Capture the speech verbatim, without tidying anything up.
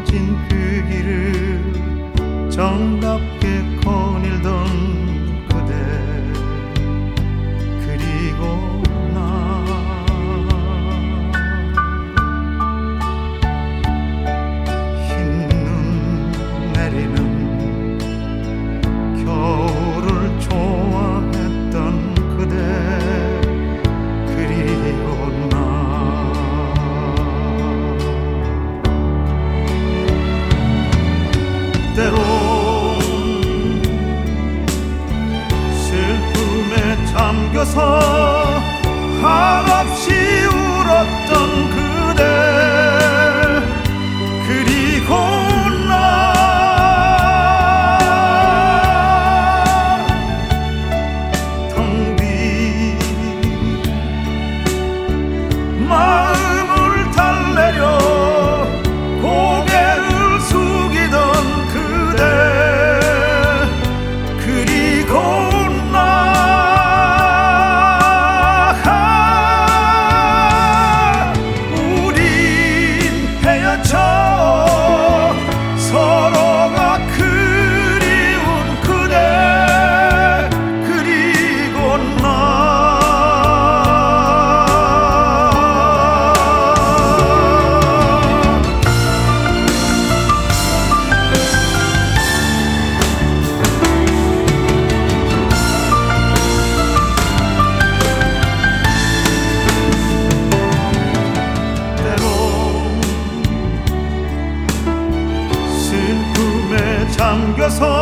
멀어진 그 길을 정답게 거닐던 그대, 그리고 나 흰눈 내리는 겨울을 좋아했던 그대, 그리고 나 때론 슬픔에 잠겨서 한없이 울었던 그대, 그리고 나 텅 빈 마음을 달래려 고개를 숙이던 그대, 그리고 나 우린 헤어져 서로가 그리운 그대, 그리고 나 때론 슬픔에 잠겨서